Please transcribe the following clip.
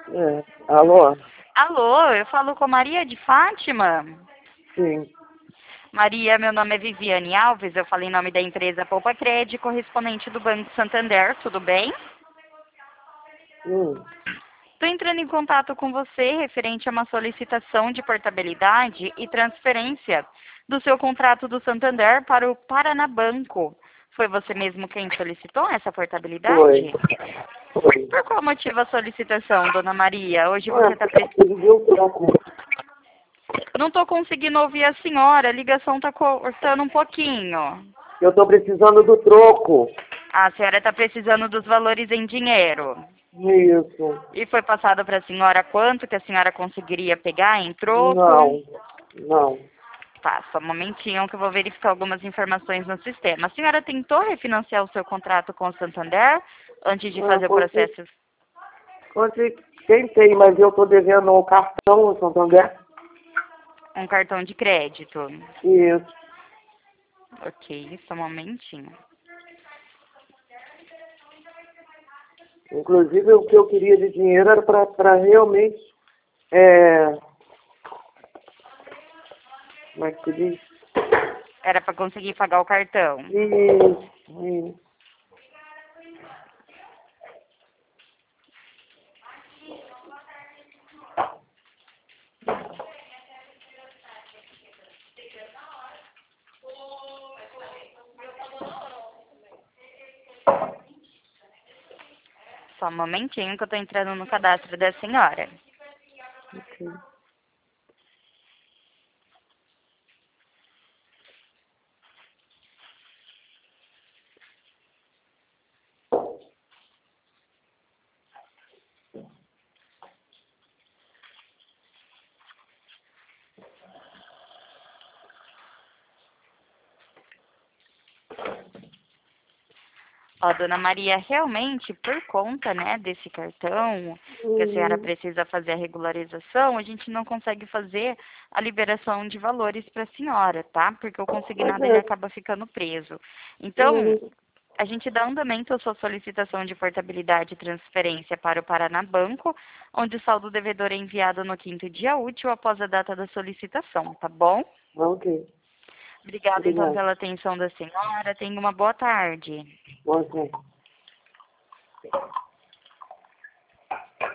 É. Alô? Alô, eu falo com Maria de Fátima. Sim. Maria, meu nome é Viviane Alves, eu falo em nome da empresa Poupa Cred, correspondente do Banco Santander, tudo bem? Hum. Estou entrando em contato com você referente a uma solicitação de portabilidade e transferência do seu contrato do Santander para o Paranabanco. Foi você mesmo quem solicitou essa Foi. portabilidade? Foi. Por qual motivo a solicitação, dona Maria? Hoje Ué, você está ele viu o troco. Não estou conseguindo ouvir a senhora, a ligação está cortando um pouquinho. Eu tô precisando do troco. A senhora está precisando dos valores em dinheiro. Isso. E foi passado para a senhora quanto que a senhora conseguiria pegar em troco? Não. Não. Tá, só um momentinho que eu vou verificar algumas informações no sistema. A senhora tentou refinanciar o seu contrato com o Santander antes de fazer o processo? Tentei, mas eu tô devendo o cartão no Santander. Um cartão de crédito. Isso. Ok, só um momentinho. Inclusive, o que eu queria de dinheiro era para realmente... Como é que se diz? Era para conseguir pagar o cartão. Isso. Só um momentinho que eu estou entrando no cadastro da senhora. Ok. Ó, dona Maria, realmente, por conta, né, desse cartão, que a senhora Uhum. precisa fazer a regularização, a gente não consegue fazer a liberação de valores para a senhora, tá? Porque o Pois consignado, ele é. acaba ficando preso. Então, Uhum. a gente dá andamento à sua solicitação de portabilidade e transferência para o Paranabanco, onde o saldo devedor é enviado no quinto dia útil após a data da solicitação, tá bom? Ok. Obrigada, então, Obrigado. pela atenção da senhora. Tenha uma boa tarde. Ok.